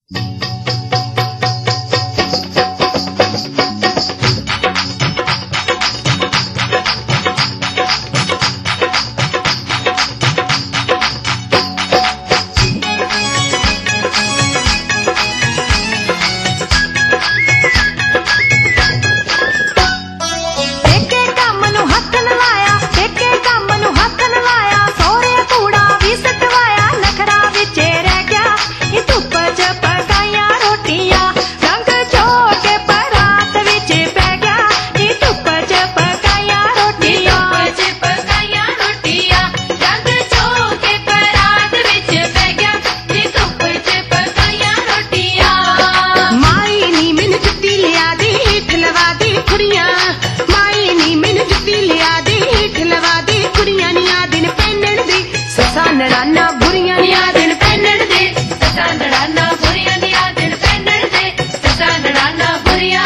नड़ाना बुरियां निया दिन पहनण दे ससा नड़ाना बुरियां निया दिन पहनण दे ससा नड़ाना बुरियां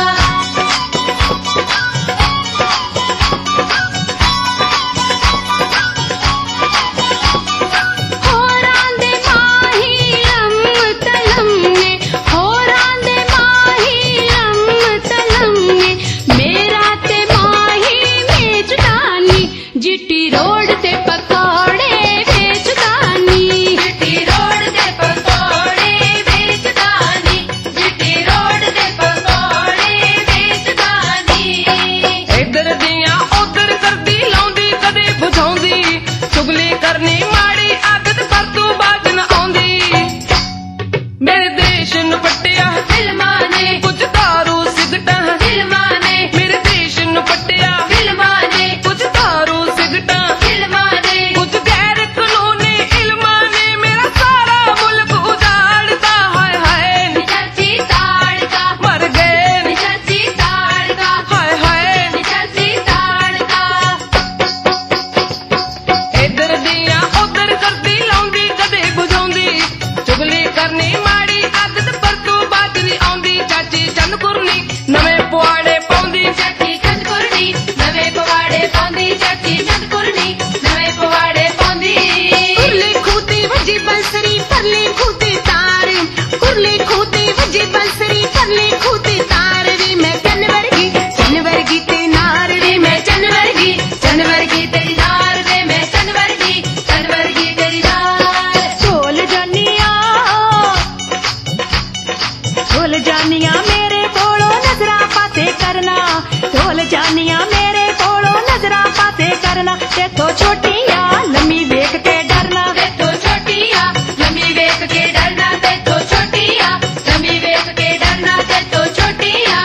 जिट्टी रोड ते पकौड़े बेचदानी जिट्टी रोड ते पकौड़े बेचदानी जिट्टी रोड ते पकौड़े बेचदानी इधर दियां उधर करदी लाउंदी कदे बुझाउंदी चुगली करनी माड़ी आदत पर तू बाज न आउंदी मेरे देश नु पट्टिया फिल्मां ने कुछ दारू सिगटां फिल्मां ने मेरे देश नु पट्टिया फिल्मां ने कुछ दारू सिगटां फिल्मां ने कुछ गैर कानूनी इल्मां ने मेरा सारा मुल्क उजाड़ता हाय हाय चाची ताड़का मर गए चाची ताड़का हाय हाय चाची ताड़का इधर दियां उधर करदी लाउंदी कदे बुझाउंदी चुगली करनी माड़ी आदत पर तू बाज नहीं आउंदी चाची चंद कुरनी नਵੇਂ ਪੁਆੜੇ ਪਾਉਂਦੀ चाची चंद कुरनी नवे पवाड़े पांदी चाची चंद कुरनी नवे पवाड़े पांदी कुरले खूते वजे बंसरी परले खूते तार कुरले खूते वजे बंसरी परले खूते तार वे मैं चन वर्गी ते नार वे मैं चन वर्गी तेरी नार वे मैं चन वर्गी तेरी नार ढोल जानिया मेरे कोलों नजरा पाते करना ढोल जानिया मेरे कोलों नजरा पाते करना ते तो छोटिया लम्मी वेख के डरना ते तो छोटिया लम्मी वेख के डरना ते तो छोटिया लम्मी वेख के डरना ते तो छोटिया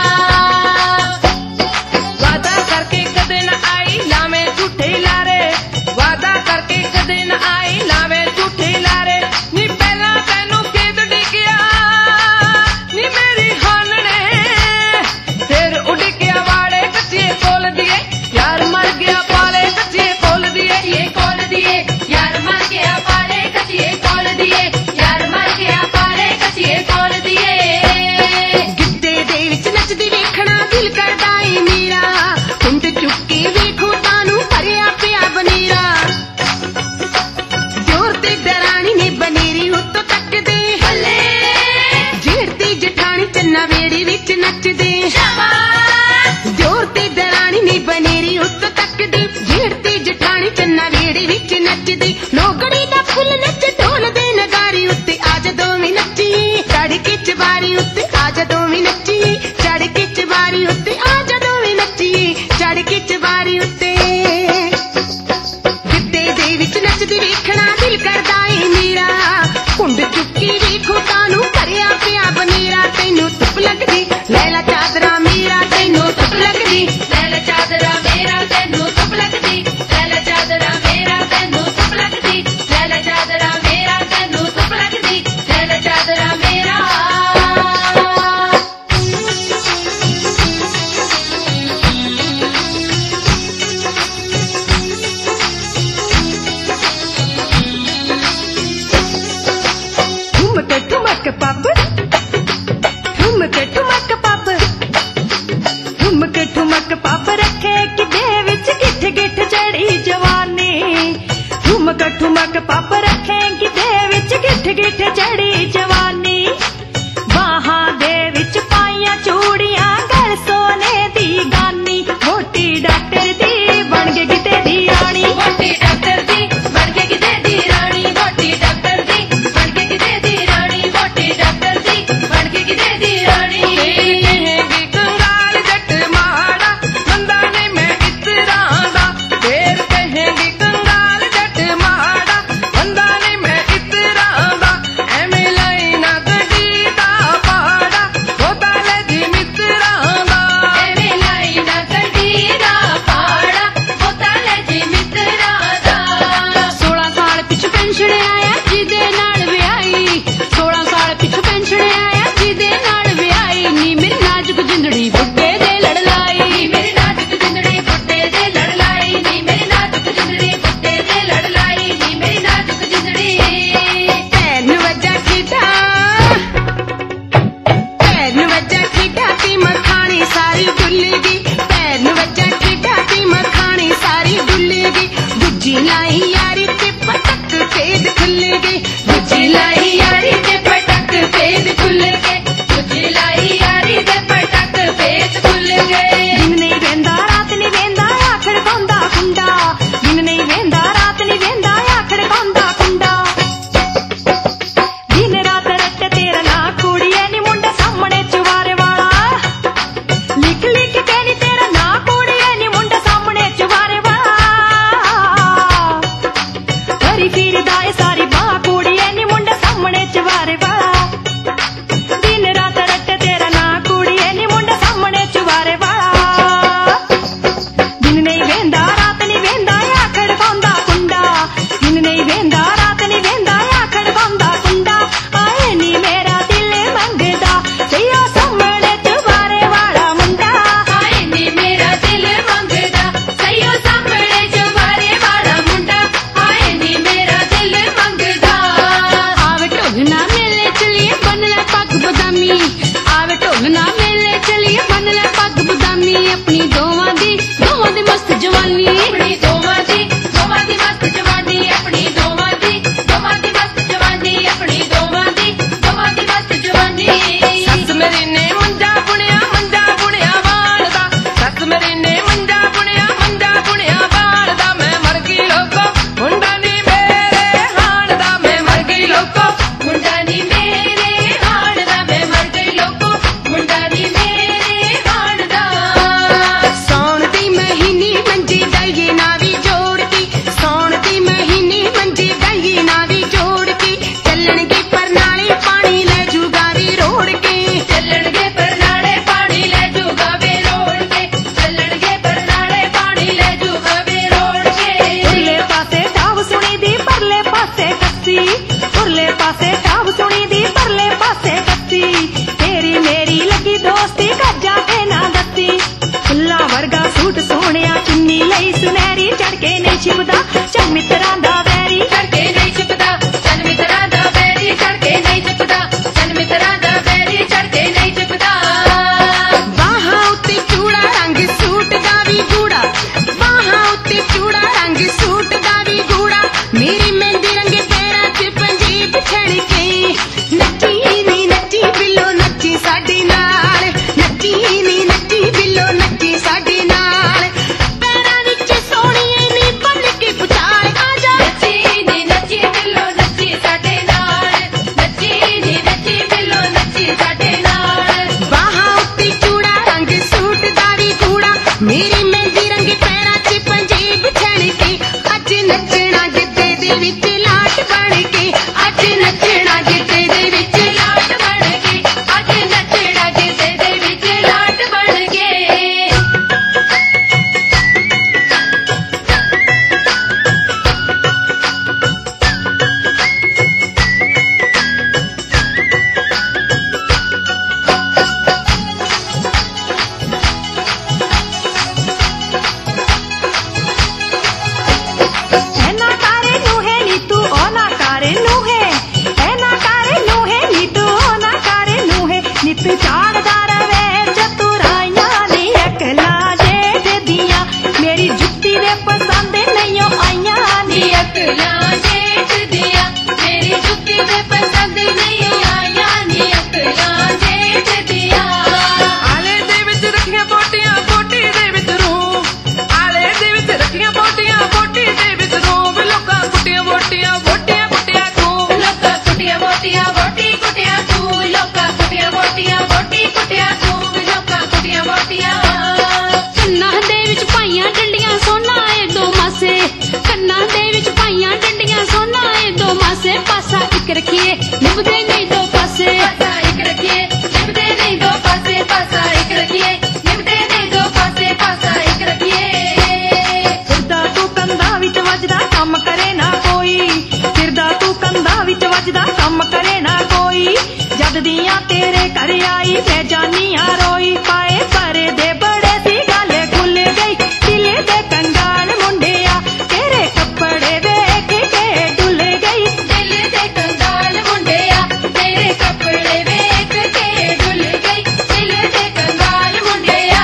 वादा करके कदे न आई लावे झूठे लारे वादा करके कदे न आई लावे झूठे लारे नी पहला तैनू केद डिगया नी मेरी हानने फिर उड़ गया वाड़े कच्चे कोल दिए यार मर गया पाले कच्चे कोल दिए ये कोल दिए यार मर गया पाले कचिए कोल दिए यार मर गया पाले कचिए कोल दिए गिद्दे दे विच नचदी वेखना दिल करदा ਏ ਮੇਰਾ ਕੁੰਡ ਚੁੱਕੇ ਵੇਖੋ ਤਾਨੂੰ ਭਰਿਆ ਪਿਆ ਬਨੇਰਾ ਜੋਰ ਤੇ ਦਰਾਣੀ ਨੇ ਬਨੇਰੀ ਉੱਤੋਂ ਤੱਕਦੇ ਬੱਲੇ ਜੇੜ ਤੇ ਜਠਾਣੀ ਚੰਨਾ ਵੇੜੇ ਵਿੱਚ ਨੱਚਦੇ ਜੋਰ ਤੇ ਦਰਾਣੀ ਨੇ ਬਨੇਰੀ ਉੱਤੋਂ ਤੱਕਦੇ ਜੇੜ ਤੇ ਜਠਾਣੀ ਚੰਨਾ ਵੇੜੇ ਵਿੱਚ ਨੱਚਦੇ ਲੋਗੜੀ ਦਾ ਫੁੱਲ ਨੱਚ ਢੋਲ ਦੇ ਨਗਾਰੀ ਉੱਤੇ ਆ ਜਦੋਂ ਵੀ ਨੱਚੀ ਚੜ ਕੇ ਚਵਾਰੀ ਉੱਤੇ ਆ ਜਦੋਂ ਵੀ ਨੱਚੀ ਚੜ ਕੇ ਚਵਾਰੀ ਉੱਤੇ ਆ ਜਦੋਂ ਵੀ ਨੱਚੀ ਚੜ ਕੇ ਚਵਾਰੀ ਉੱਤੇ ਗਿੱਧੇ ਦੇ ਵਿੱਚ ਨੱਚਦੀ ਵੇਖਣਾ ਦਿਲ ਕਰਦਾ ਏ ਮੇਰਾ ਕੁੰਡ ਚੁੱਕੀ ਵੇਖੋ ਤਾਨੂੰ ਭਰਿਆ ਪਿਆ ਬਨੇਰਾ ਤੈਨੂੰ ਧੁੱਪ ਲੱਗਦੀ ਲੈਲਾ ਚਾਦਰਾ ਮੇਰਾ ਤੈਨੂੰ ਧੁੱਪ ਲੱਗਦੀ ਲੈਲਾ ਚਾਦਰਾ ਮੇਰਾ ਤੈਨੂੰ ਧੁੱਪ ਲੱਗਦੀ ਲੈਲਾ ਚਾਦਰਾ ਮੇਰਾ ਤੈਨੂੰ ਧੁੱਪ ਲੱਗਦੀ ਲੈਲਾ ਚਾਦਰਾ ਮੇਰਾ ਤੈਨੂੰ ਧੁੱਪ ਲੱਗਦੀ ਲੈਲਾ ਚਾਦਰਾ ਮੇਰਾ ठुमक पब ठुमक पब ठुमक ठुमक पब ਛਿਪਦਾ ਚੱਲ ਮਿੱਤਰਾਂ ਦਾ ਵੈਰੀ ਚੜ ਕੇ ਨਹੀਂ ਛਿਪਦਾ ਚੱਲ ਮਿੱਤਰਾਂ ਦਾ ਵੈਰੀ ਚੜ ਕੇ ਨਹੀਂ ਛਿਪਦਾ ਚੱਲ ਮਿੱਤਰਾਂ ਦਾ ਵੈਰੀ ਚੜ ਕੇ ਨਹੀਂ ਛਿਪਦਾ ਬਾਹਾਂ ਉੱਤੇ ਚੂੜਾ ਰੰਗ ਸੂਟ ਦਾ ਵੀ ਗੂੜਾ ਬਾਹਾਂ ਉੱਤੇ ਚੂੜਾ ਰੰਗ ਸੂਟ ਦਾ ਵੀ ਗੂੜਾ ਮੇਰੀ ਮਹਿੰਦੀ ਰੰਗੇ ਪੈਰਾਂ 'ਚ ਪੰਜੀਬ ਛਣ ਕੇ ਨੱਚੀ ਨੀ ਨੱਚੀ ਬਿੱਲੋ ਨੱਚੀ ਸਾਡੇ ਨਾਲ ਨੱਚੀ ਨੀ ਨੱਚੀ ਬਿੱਲੋ ਨੱਚੀ ਸਾਡੇ ਨਾਲ ਪੈਰਾਂ ਵਿੱਚ ਸੋਹਣੀਏ ਨੀ ਬਣ ਕੇ ਪੁਚਾਲ ਆ ਜਾ ਨੱਚੀ ਨੀ ਨੱਚੀ ਬਿੱਲੋ ਨੱਚੀ ਸਾਡੇ ਨਾਲ ਨੱਚੀ ਨੀ ਨੱਚੀ ਬਿੱਲੋ ਨੱਚੀ ਸਾਡੇ ਨਾਲ ਬਾਹਾਂ ਉੱਤੇ ਚੂੜਾ ਰੰਗ ਸੂਟ ਦਾ ਵੀ ਗੂੜਾ ਮੇਰੀ ਮਹਿੰਦੀ ਰੰਗੇ ਪੈਰਾਂ 'ਚ ਪੰਜੀਬ ਛਣ ਕੇ ਅੱਜ ਨੱਚਣਾ ਗਿੱਧੇ ਦੇ ਵਿੱਚ ਲਾਟ ਬਣ ਕੇ ਅੱਜ ਨੱਚਣਾ ਗਿੱਧੇ ਦੇ ਵਿੱਚ ਲਾਟ ਬਣ ਕੇ ਅੱਜ ਨੱਚਣਾ ਗਿੱਧੇ ਦੇ ਵਿੱਚ ਲਾਟ ਬਣ ਕੇ ਐ ਨਾ ਕਾਰੇ ਨੂੰ ਹੈ ਨੀ ਤੂੰ ਉਹ ਨਾ ਕਾਰੇ ਨੂੰ ਹੈ ਐ ਨਾ ਕਾਰੇ ਨੂੰ ਹੈ ਨੀ ਤੂੰ ਉਹ ਨਾ ਕਾਰੇ ਨੂੰ ਹੈ ਨਿਤ ਝਾੜਦਾ ਰਵੇ ਚਤੁਰਾਈਆਂ ਨੀ ਅਕਲਾਂ ਜੇਠ ਦੀਆਂ ਮੇਰੀ ਜੁੱਤੀ ਦੇ ਪਸੰਦ ਨਹੀਂ ਓ ਆਈਆਂ ਨੀ ਨੀ ਅਕਲਾਂ ਜੇਠ ਦੀਆਂ ਮੇਰੀ ਜੁੱਤੀ ਦੇ ਪਸੰਦ ਨਹੀਂ ਆਈਆਂ ਨੀ ਅਕਲਾਂ ਜੇਠ ਦੀਆਂ ਆਲੇ ਦੇ ਵਿੱਚ ਰੱਖੀਆਂ ਬੋਟੀਆਂ ਬੋਟੀ ਦੇ ਵਿੱਚ ਰੂਹ ਆਲੇ ਦੇ ਵਿੱਚ ਰੱਖੀਆਂ ਬੋਟੀਆਂ ਬੋਟੀ ਦੇ ਵਿੱਚ ਰੂਹ ਵੀ ਲੋਕਾਂ ਕੁੱਟੀਆਂ ਬੋਟੀਆਂ ਬੋਟੀਆਂ ਕੁੱਟਿਆ ਤੂੰ ਲੋਕਾਂ ਕੁੱਟੀਆਂ ਮੋਟੀਆਂ ਬੋਟੀ ਕੁੱਟਿਆ ਤੂੰ ਲੋਕਾਂ ਕੁੱਟੀਆਂ ਮੋਟੀਆਂ ਬੋਟੀ ਕੁੱਟਿਆ ਤੂੰ ਲੋਕਾਂ ਕੁੱਟੀਆਂ ਮੋਟੀਆਂ ਕੰਨਾਂ ਦੇ ਵਿੱਚ ਪਾਈਆਂ ਡੰਡੀਆਂ ਸੋਨਾ ਏ ਦੋ ਮਾਸੇ ਕੰਨਾਂ ਦੇ ਵਿੱਚ ਪਾਈਆਂ ਡੰਡੀਆਂ ਸੋਨਾ ਏ ਦੋ ਮਾਸੇ ਪਾਸਾ ਇੱਕ ਰਖੀਏ ਨਿਭਦੇ ਨਹੀਂ ਦੋ ਪਾਸੇ ਪਾਸਾ ਇੱਕ ਰੱਖੀਏ ਨਿਭਦੇ ਨਹੀਂ ਦੋ ਪਾਸੇ ਪਾਸਾ ਇੱਕ ਰੱਖੀਏ ਨਿਭਦੇ ਨਹੀਂ ਦੋ ਪਾਸੇ ਪਾਸਾ ਇੱਕ ਰੱਖੀਏ ਫਿਰਦਾ ਤੂੰ ਕੰਧਾਂ ਵਿੱਚ ਵੱਜਦਾ ਕੰਮ ਕਰੇ ਨਾ ਕੋਈ ਫਿਰਦਾ ਤੂੰ ਕੰਧਾਂ ਵਿੱਚ ਵੱਜਦਾ ਕੰਮ ਕਰੇ ਨਾ ਕੋਈ ਜਦ ਦੀਆਂ ਤੇਰੇ ਘਰ ਆਈ ਮੈਂ ਜਾਨੀਆਂ ਰੋਈ ਪਾਏ ਪਰੇ ਦੇ ਬੜੇ ਸੀ ਗੱਲ ਖੁੱਲ ਗਈ ਦਿਲ ਦੇ ਕੰਗਾਲ ਮੁੰਡਿਆ ਤੇਰੇ ਕੱਪੜੇ ਵੇਖ ਕੇ ਡੁੱਲ ਗਈ ਦਿਲ ਦੇ ਕੰਗਾਲ ਮੁੰਡਿਆ ਤੇਰੇ ਕੱਪੜੇ ਵੇਖ ਕੇ ਡੁੱਲ ਗਈ ਦਿਲ ਦੇ ਕੰਗਾਲ ਮੁੰਡਿਆ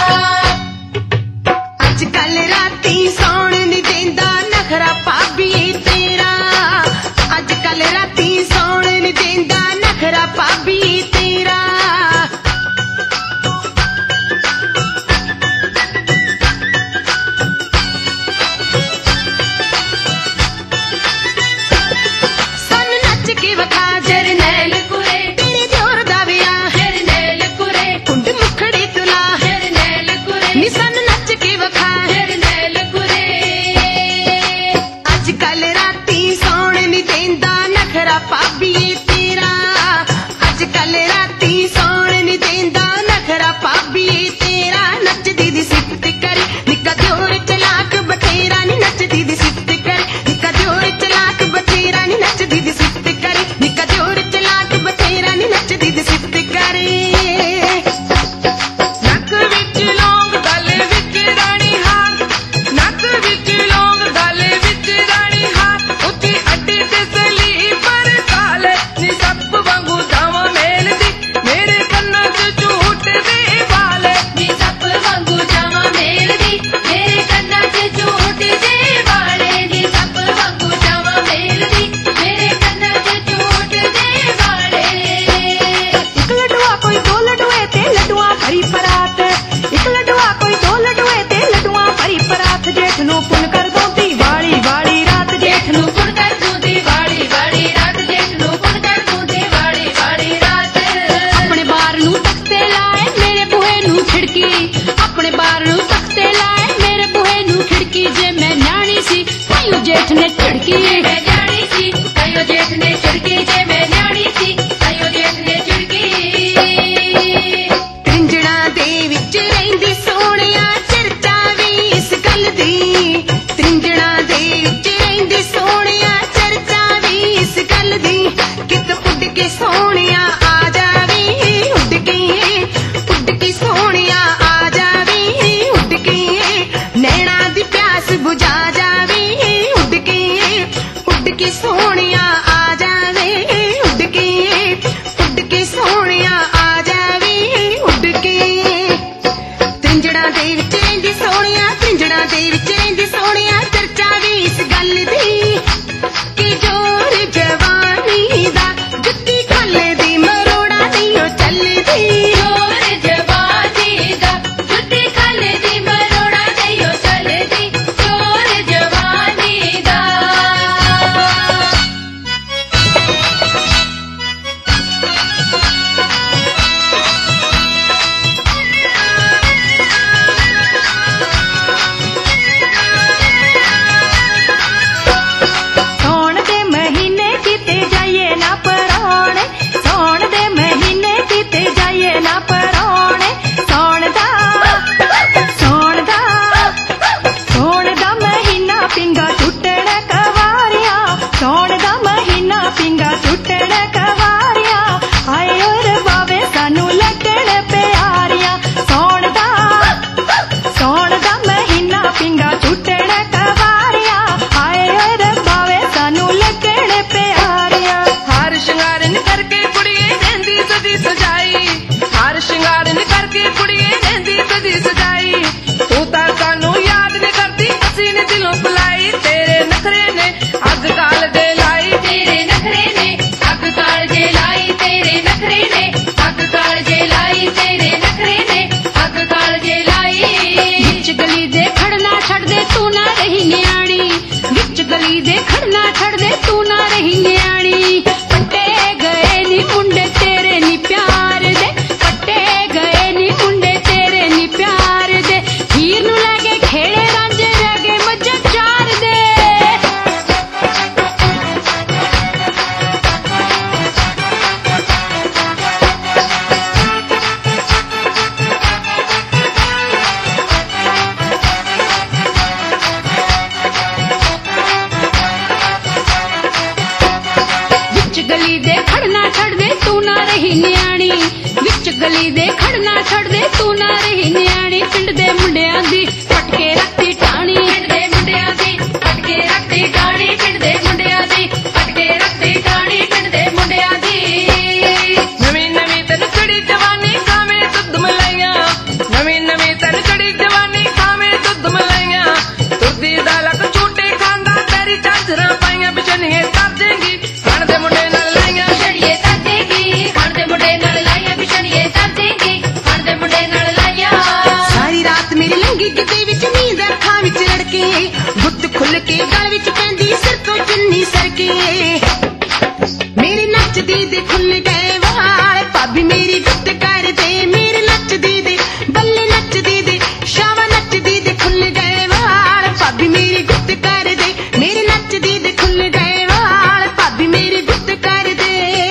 ਅੱਜ ਕੱਲ ਰਾਤੀ ਸੌਣ ਨੀ ਦਿੰਦਾ ਨਖਰਾ ਭਾਬੀ ਤੇਰਾ ਅੱਜ ਕੱਲ ਰਾਤੀ ਸੌਣ ਨੀ ਦਿੰਦਾ ਨਖਰਾ ਭਾਬੀ ਤੇਰਾ ਗਲੀ ਦੇ ਖੜਨਾ ਛੱਡ ਦੇ ਤੂੰ ਨਾ ਰਹੀ ਨਿਆਣੀ ਪਿੰਡ ਦੇ ਮੁੰਡਿਆਂ ਦੀ ਪਟ ਕੇ ਰੱਖੀ ਟਾਣੀ ਪਿੰਡ ਦੇ ਮੁੰਡਿਆਂ ਦੀ ਪਟ ਕੇ ਰੱਖਦੀ ਟਾਣੀ ਪਿੰਡ ਦੇ ਮੁੰਡਿਆਂ ਦੀ ਪਟ ਕੇ ਰੱਖਦੀ ਟਾਣੀ ਪਿੰਡ ਦੇ ਮੁੰਡਿਆਂ ਦੀ ਨਵੀਂ ਨਵੀਂ ਤੈਨੂੰ ਚੜੀ ਜਵਾਨੀ ਖਾਵੇਂ ਦੁੱਧ ਮਲਾਈਆਂ ਨਵੀਂ ਨਵੀਂ ਤੈਨੂੰ ਚੜੀ ਜਵਾਨੀ ਖਾਵੇਂ ਦੁੱਧ ਮਲਾਈਆਂ ਤੁਰਦੀ ਦਾ ਲੱਕ ਝੂਟੇ ਖਾਂਦਾ ਤੇਰੀ ਝਾਂਜਰਾਂ ਪਾਈਆਂ ਬਿਸ਼ਨੀਏ ਕਰ ਦੇਂਗੀ ਹਣ ਦੇ ਮੁੰਡੇ ਨਾਲ ਲਾਈਆਂ ਛੜੀਏ ਤਰਦੇਗੀ ਹਣ ਦੇ ਮੁੰਡੇ ਨਾਲ ਲਾਈਆਂ ਬਿਸ਼ਨੀਏ ਤਰਦੇਗੀ ਹਣ ਦੇ ਮੁੰਡੇ ਨਾਲ ਲਾਈਆਂ ਸਾਰੀ ਰਾਤ ਮੇਰੀ ਲੰਗੀ ਕਿਤੇ ਵਿੱਚ ਨੀਂਦ ਅੱਖਾਂ ਵਿੱਚ ਰੜਕੇ ਗੁੱਤ ਖੁੱਲ ਕੇ ਗਲ ਵਿੱਚ ਪੈਂਦੀ ਸਿਰ ਤੋਂ ਚੁੰਨੀ ਸਰਕੇ ਮੇਰੀ ਨੱਚਦੀ ਦੇ ਖੁੱਲ ਗਏ ਵਾਲ ਭਾਬੀ ਮੇਰੀ ਗੁੱਤ ਕਰਦੇ ਮੇਰੇ ਨੱਚਦੀ ਦੇ ਬੱਲੇ ਨੱਚਦੀ ਦੇ ਸ਼ਾਵਾ ਨੱਚਦੀ ਦੇ ਖੁੱਲ ਗਏ ਵਾਲ ਭਾਬੀ ਮੇਰੀ ਗੁੱਤ ਕਰਦੇ ਮੇਰੇ ਨੱਚਦੀ ਦੇ ਖੁੱਲ ਗਏ ਵਾਲ ਭਾਬੀ ਮੇਰੀ ਗੁੱਤ ਕਰਦੇ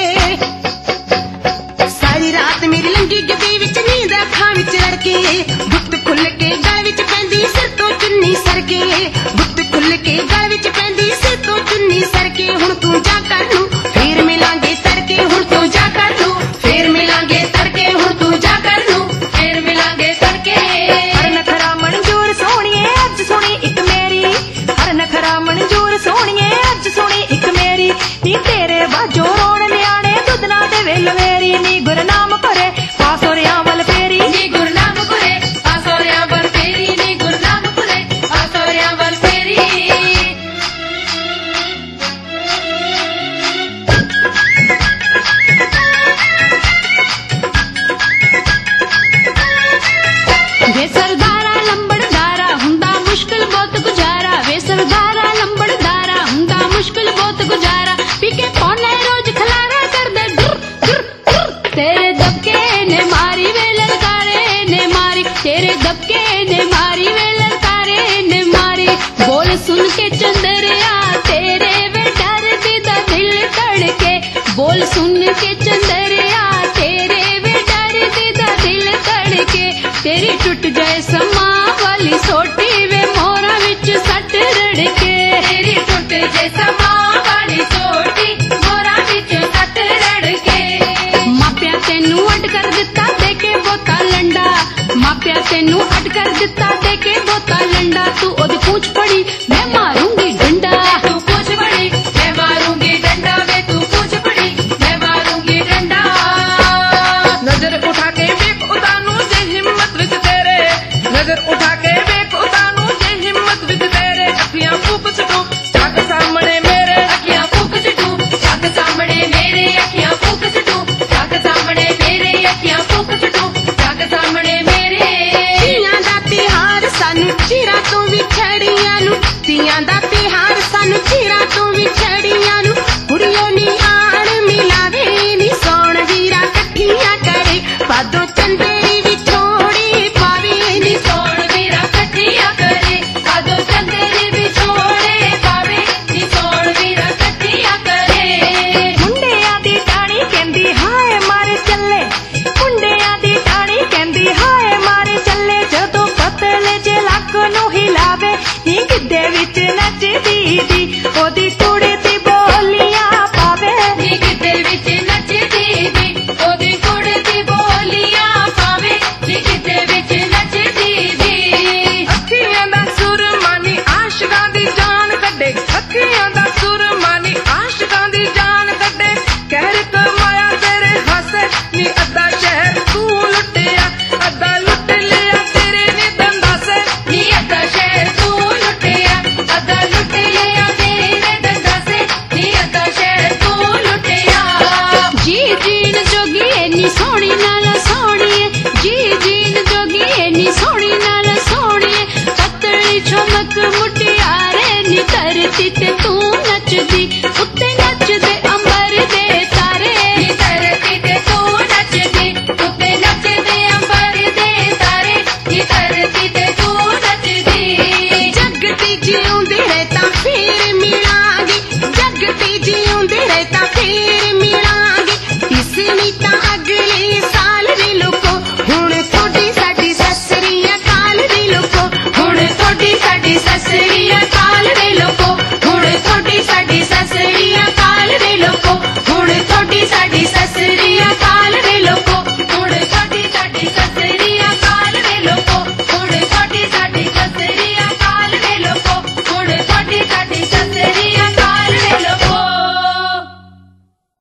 ਸਾਰੀ ਰਾਤ ਮੇਰੀ ਲੰਗੀ ਗੱਦੀ ਵਿੱਚ ਨੀਂਦ ਅੱਖਾਂ ਵਿੱਚ ਰੜਕੇ ਗੁੱਤ ਖੁੱਲ ਕੇ ਗਲ ਵਿੱਚ ਪੈਂਦੀ ਸਿਰ ਤੋਂ ਚੁੰਨੀ ਸਰਕੇ ਗੁੱਤ ਖੁੱਲ ਕੇ ਗਲ ਵਿੱਚ ਪੈਂਦੀ ਸਿਰ ਤੋਂ ਚੁੰਨੀ ਸਰਕੇ ਹੁਣ ਤੂੰ ਜਾ ਕਰ ਨੂੰ ਫੇਰ ਮਿਲਾਂਗੇ ਤੜਕੇ ਹੁਣ ਤੂੰ ਜਾ ਕਰ ਨੂੰ ਫੇਰ ਮਿਲਾਂਗੇ ਤੜਕੇ ਹੁਣ ਤੂੰ ਜਾ ਕਰ ਨੂੰ ਫੇਰ ਮਿਲਾਂਗੇ ਤੜਕੇ ਹਰ ਨਖਰਾ ਮਨਜ਼ੂਰ ਸੋਹਣੀਏ ਅੱਜ ਸੁਣੀ ਇੱਕ ਮੇਰੀ ਹਰ ਨਖਰਾ ਮਨਜ਼ੂਰ ਸੋਹਣੀਏ ਅੱਜ ਸੁਣੀ ਇੱਕ ਮੇਰੀ ਨੀ ਤੇਰੇ ਬਾਝੋਂ ਰੋਣ ਨਿਆਣੇ ਦੁੱਧਨਾ ਦੇ ਵੇਲ ਮੇਰੀ ਨੀ ਗੁਰਨਾਮ ਭਰੇ ਪਾਸੋਰਿਆਂ ਵੱਲ ਫੇਰੀ ਨੀ ਗੁਰਨਾਮ ਪੁਰੇ ਆਸੋਰਿਆਂ ਵੱਲ ਫੇਰੀ ਨੀ ਗੁਰਨਾਮ ਪੁਰੇ ਆਸੋਰਿਆਂ ਵੱਲ ਫੇਰੀ ਵੇ ਸਰਦਾਰਾ ਲੰਬੜਦਾਰਾ ਹੁੰਦਾ ਮੁਸ਼ਕਿਲ ਬਹੁਤ ਗੁਜ਼ਾਰਾ ਵੇ ਸਰਦਾਰਾ ਲੰਬੜਦਾਰਾ ਹੁੰਦਾ ਮੁਸ਼ਕਿਲ ਬਹੁਤ ਗੁਜ਼ਾਰਾ ਪੀ ਕੇ ਪੌਣੇ ਰੋਜ਼ ਖਲਾਰਾ ਕਰਦੇ ਡੁਰ ਡੁਰ ਡੁਰ ਤੇਰੇ ਦਬਕੇ ਨੇ ਮਾਰੀ ਵੇ ਲਲਕਾਰੇ ਨੇ ਮਾਰੀ ਤੇਰੇ ਦਬਕੇ ਨੇ ਮਾਰੀ ਵੇ ਲਲਕਾਰੇ ਨੇ ਮਾਰੀ ਬੋਲ ਸੁਣ ਕੇ ਚੰਦਰਿਆ ਤੇਰੇ ਵੇ ਡਰਦੀ ਦਾ ਦਿਲ ਧੜਕੇ ਬੋਲ ਸੁਣ ਕੇ ਚੰਦਰਿਆ ਤੇਰੇ ਵੇ ਡਰਦੀ ਦਾ ਦਿਲ ਧੜਕੇ ਤੇਰੀ ਟੁੱਟ ਜਾਏ ਸਮਾਂ ਵਾਲੀ ਸੋਟੀ ਵੇ ਮੋਹਰਾਂ ਵਿੱਚ ਸੱਟ ਰੜਕੇ ਤੇਰੀ ਟੁੱਟ ਜੇ ਸਮਾਂ ਵਾਲੀ ਸੋਟੀ ਮੋਰਾਂ ਵਿੱਚ ਸੱਟ ਰੜਕੇ ਮਾਪਿਆਂ ਤੈਨੂੰ ਅੱਡ ਕਰ ਦਿੱਤਾ ਦੇ ਕੇ ਬੋਤਾ ਲੰਡਾ ਮਾਪਿਆਂ ਤੈਨੂੰ ਅੱਡ ਕਰ ਦਿੱਤਾ ਦੇ ਕੇ ਬੋਤਾ ਲੰਡਾ ਤੂੰ ਉਹਦੀ ਪੂੰਛ ਫੜੀ ਮੈਂ ਮਾਰੂੰਗੀ ਡੰਡਾ ਤੂੰ ਪੁੱਛ ਬੜੀ ਮੈਂ ਮਾਰੂੰਗੀ ਡੰਡਾ ਵੇ ਤੂੰ ਪੁੱਛ ਬੜੀ ਮੈਂ ਮਾਰੂੰਗੀ ਡੰਡਾ ਨਜ਼ਰ ਉਠਾ ਕੇ ਵੇਖ ਉਤਾਨੂੰ ਜੇ ਹਿੰਮਤ ਵਿੱਚ ਤੇਰੇ ਨਜ਼ਰ ਉਠਾ ਕੇ ਵੇਖ ਉਤਾਨੂੰ ਜੇ ਹਿੰਮਤ ਵਿੱਚ ਤੇਰੇ ਅੱਖੀਆਂ ਫੂਕ ਸਕੋ ਚੱਕ ਸਾਹਮਣੇ ਮੇਰੇ ਅੱਖੀਆਂ ਫੂਕ ਸਿੱਟੂ ਚੱਕ ਸਾਹਮਣੇ ਮੇਰੇ ਅੱਖੀਆਂ ਫੂਕ ਸਿੱਟੂ ਚੱਕ ਸਾਹਮਣੇ ਮੇਰੇ ਅੱਖੀਆਂ ਫੂਕ ਸਿੱਟੂ ਚੱਕ ਸਾਹਮਣੇ ਮੇਰੇ ਤੀਆਂ ਦਾ ਤਿਹਾਰ ਸਾਨੂੰ ਚਿਰਾਂ ਤੋਂ ਵਿਛੜੀਆਂ ਨੂੰ ਤੀਆਂ ਦਾ ਤਿਹਾਰ ਸਾਨੂੰ ਚਿਰਾਂ ਤੋਂ ਵਿਛੜੀਆਂ ਨੂੰ ਕੁੜੀਓ ਨੀ ਆਣ ਮਿਲਾਵੇ ਨੀ ਸੋਣ ਵੀਰਾ ਇਕੱਠੀਆਂ ਕਰੇ ਪਾਦੋਂ ਚੰਦਰੀ ਵਿਛੋੜੀ ਪਾਵੇ ਨੀ ਸੋਣ ਵੀਰਾ ਇਕੱਠੀਆਂ ਕਰੇ ਆਦੋ ਚੰਦਰੀ ਵਿਛੋੜੇ ਪਾਵੇ ਨੀ ਸੋਣ ਵੀਰਾ ਇਕੱਠੀਆਂ ਕਰੇ ਮੁੰਡਿਆਂ ਦੀ ਟਾਣੀ ਕਹਿੰਦੀ ਹਾਏ ਮਾਰੇ ਚੱਲੇ ਮੁੰਡਿਆਂ ਦੀ ਟਾਣੀ ਕਹਿੰਦੀ ਹਾਏ ਮਾਰੇ ਚੱਲੇ ਜਦੋਂ ਪਤਲੇ ਜੇ ਲੱਕ ਨੂੰ ਹਿਲਾਵੇ ਨੀ ਗਿੱਧੇ ਵਿੱਚ ਨੱਚਦੀ ਦੀ ਉਹਦੀ ਕੁੜੀ ਦੀ ਬੋਲੀਆਂ ਪਾਵੇ ਨੀ ਗਿੱਧੇ ਵਿੱਚ ਨੱਚਦੀ ਦੀ ਉਹਦੀ ਕੁੜੀ ਦੀ ਬੋਲੀਆਂ ਪਾਵੇ ਨੀ ਗਿੱਧੇ ਵਿੱਚ ਨੱਚਦੀ ਦੀ ਅੱਖੀਆਂ ਦਾ ਸੁਰਮਾ ਨੀ ਆਸ਼ਿਕਾਂ ਦੀ ਜਾਨ ਕੱਢੇ ਅੱਖੀਆਂ ਦਾ ਸੁਰਮਾ ਨੀ ਆਸ਼ਿਕਾਂ ਦੀ ਜਾਨ ਕੱਢੇ ਕਹਿਰ ਕਮਾਇਆ ਤੇਰੇ ਹਾਸੇ ਨੀ ਅੱਧਾ ਸ਼ਹਿਰ ਤੂੰ ਲੁੱਟਿਆ ਅੱਧਾ ਲੁੱਟ ਲਿਆ ਤੇਰੇ ਨੀ ਦੰਦਾਸੇ ਨੀ ਅੱਧਾ ਸ਼ਹਿਰ ਤੂੰ ਲੁੱਟਿਆ ਅੱਧਾ ਲੁੱਟ ਲਿਆ ਤੇਰੇ ਨੇ ਦੰਦਾਸੇ ਨੀ ਅੱਧਾ ਸ਼ਹਿਰ ਤੂੰ ਲੁੱਟਿਆ ਜੀ ਜੀਣ ਜੋਗੀ ਇੰਨੀ ਸੋਹਣੀ ਨਾਲ